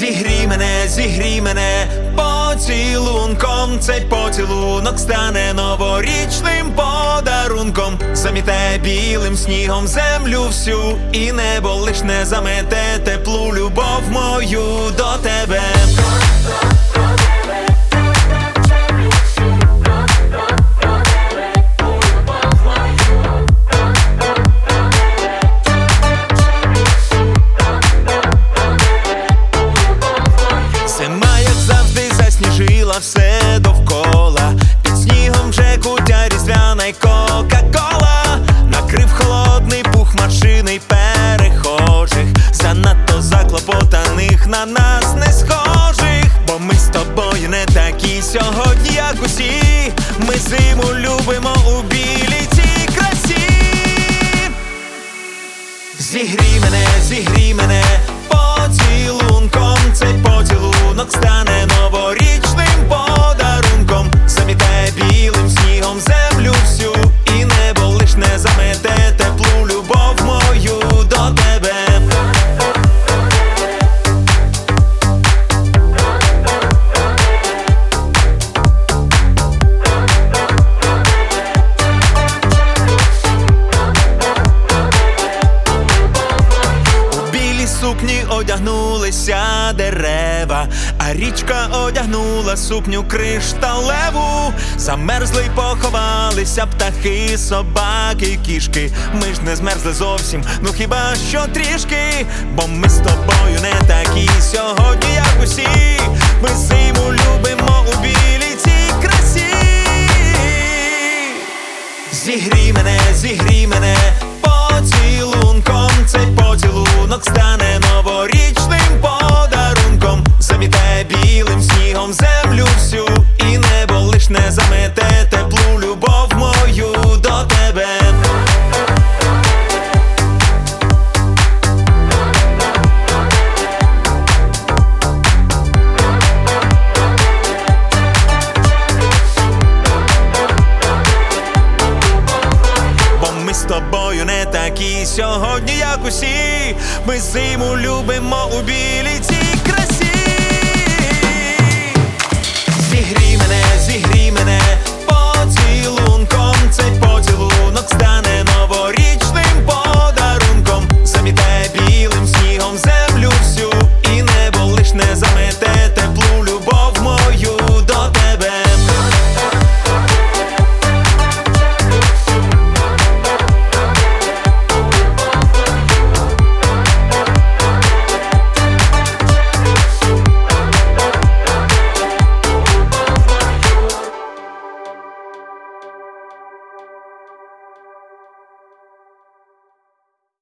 Зігрій мене поцілунком, цей поцілунок стане новорічним подарунком. Заміте білим снігом землю всю, і небо лиш не замете теплу любов мою до тебе. Засніжила все довкола, під снігом вже кутя різдвяна й кока-кола. Накрив холодний пух машини й перехожих, занадто заклопотаних на нас не схожих. Бо ми з тобою не такі сьогодні, як усі. Ми зиму любимо у білій цій красі. Зігрій мене поцілунком, цей поцілунок стане новорічним подарунком. Заміте білим снігом землю всю, і небо лиш не замете теплу любов мою до тебе. Сукні одягнулися дерева, а річка одягнула сукню кришталеву. Замерзли й поховалися птахи, собаки й кішки. Ми ж не змерзли зовсім, ну хіба що трішки. Бо ми з тобою не такі сьогодні, як усі. Ми зиму любимо у білій цій красі. Зігрій мене поцілунком, цей поцілунок стане новорічним подарунком. Заміте білим снігом землю всю, і небо лиш не замете теплу любов мою до тебе. З тобою не такі сьогодні, як усі. Ми зиму любимо у білій цій красі. Зігрій мене поцілунком, цей